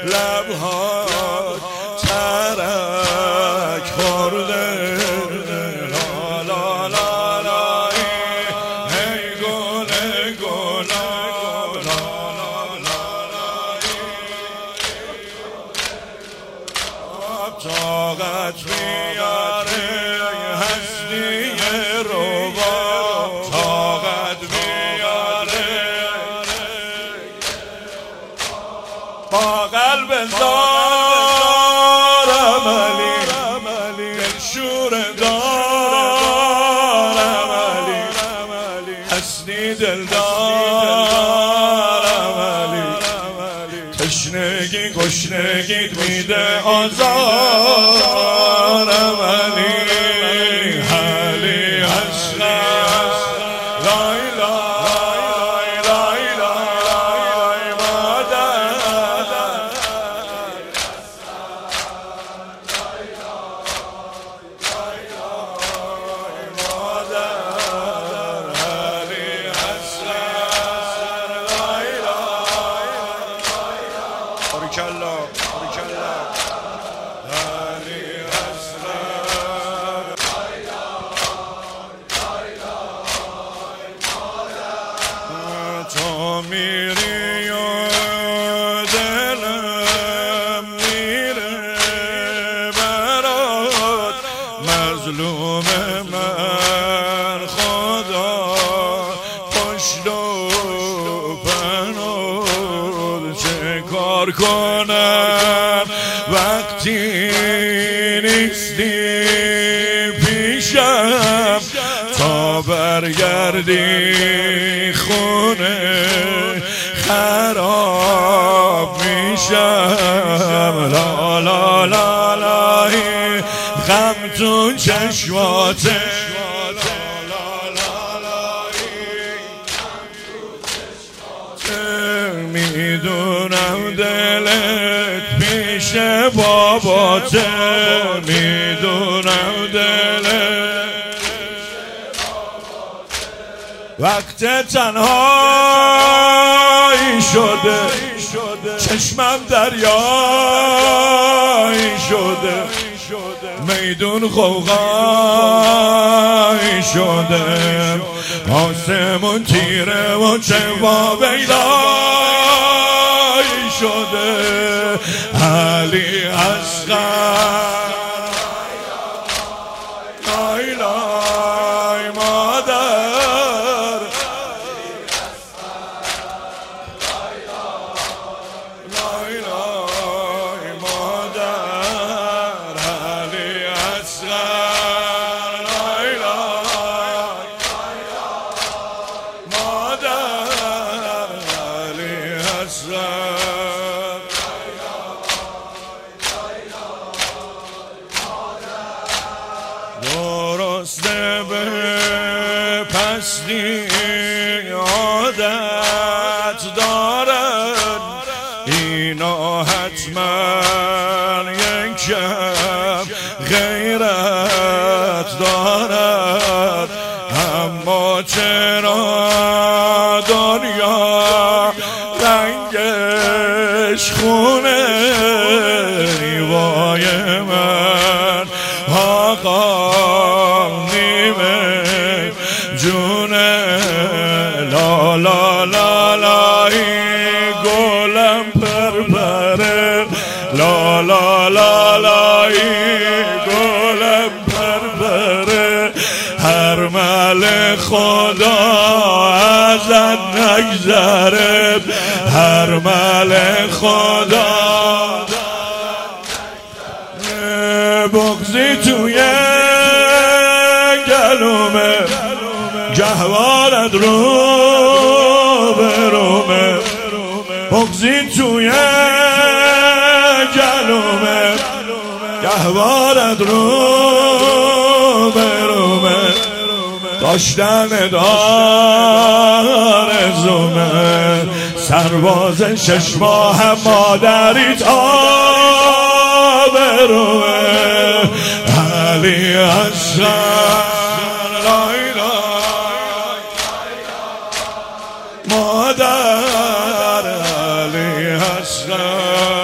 لبها ترک خورده لا لا لا لا ای گل گلاب لا لا لا لا طاقت بیاره هستی ربا طاقت بیاره با قلب دارم علی شور دارم علی هستی دل دارم علی تشنگی گشنگیت میده آزارم علی علی اصغر لای لای لای لای مادر علی اصغر لای لای باریکالله باریکالله علی اصغر تو میری و دلم میره برات مظلوم من خدا پشت و پناه چه کار کنم وقتی نیستی پیشم تا برگردی خونه خراب میشم لا لا لا لا غم تو چشماته میدونم دلت پیش باباته میدونم دلت وقت تنهایی شده چشمم دریایی شده میدون غوغایی شده آسمون تیره و چوا بیدایی شده علی اصغر لای لای مادر لای لای مادر علی اصغر لای لای مادر علی اصغر درسته به پستی عادت دارن اینا حتما یک کم غیرت دارد اما چرا دنیا رنگش خونه وای من آقا نیمه جونه لا لا لا لا گلم پرپره لا لا لا لا گلم پرپره هر مل خدا ازت نگذره هر مل خدا بغضی توی گلومه گهوارت رو برومه بغضی توی گلومه گهوارت رو برومه داشتن دار زومه سرباز 6 ماه مادریت آبروه علی اصغر لای لای مادر علی اصغر